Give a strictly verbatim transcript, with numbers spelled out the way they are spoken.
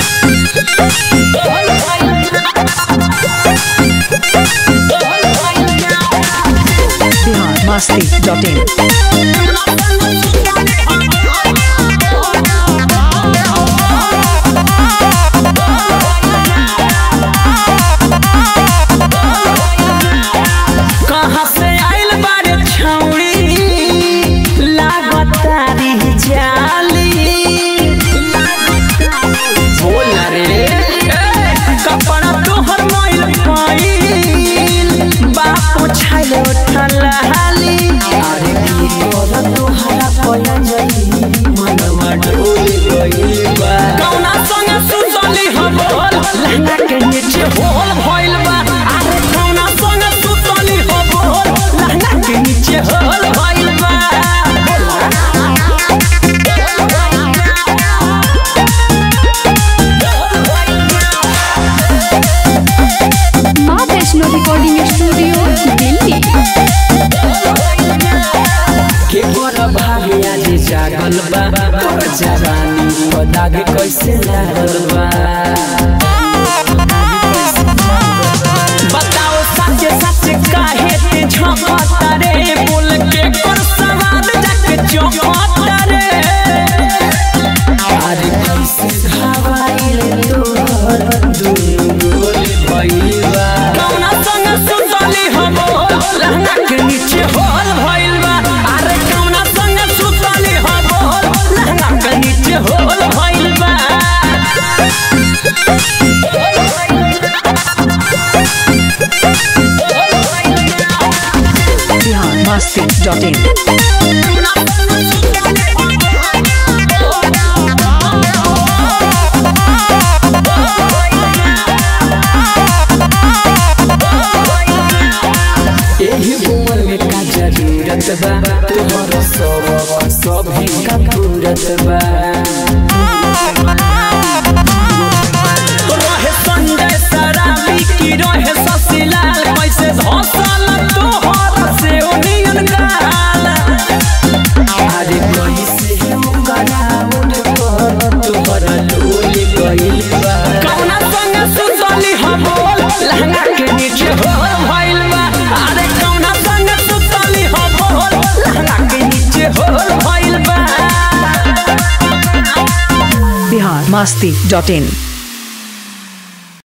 masti dot in. कहाँ से आइल बारे छौड़ी लागतारी जाली बोल रे कपड़ा तोहर मैल पाइल बापो छाइल ठलाली अरे की तोरा तोहरा पया जई मनवा डोल गइल बा कौना संग सुतली हम बोल लहंगा के नीचे होल भइल बा अरे कौना संग सुतली हम बोल लहंगा के नीचे होल भइल बा माँ वैष्णो रिकॉर्डिंग स्टूडियो दिल्ली। के बड़ा भाग्य आज जागल बा तोर जवानी को दाग कैसे लागल बा बताओ सच सच काहे ते झपता रे बोल के कर सवाल जाके चौपता रे अरे कैसे हवाइल तोहर दुनु गोल भइल बा कौना संग सुतली हम लहंगा के नीचे होल भइल बा अरे कौना संग सुतली हम लहंगा के नीचे होल भइल बा Bihar masti dot in. एही उम्र में का जरूरत बा तोहर सब सब ही का पूरत बा रहे संजय शराबी की रहे शशिलाल कैसे धसल तोहर से ओनियन गाल अरे कैसे ओकरा उठ कर तोहर लोल गइल बा कौना संग सुतली हम बोल लहंगा के नीचे होल भइल बा अरे कौना संग सुतली हम बोल लहंगा के नीचे होल भइल बा Bihar masti dot in.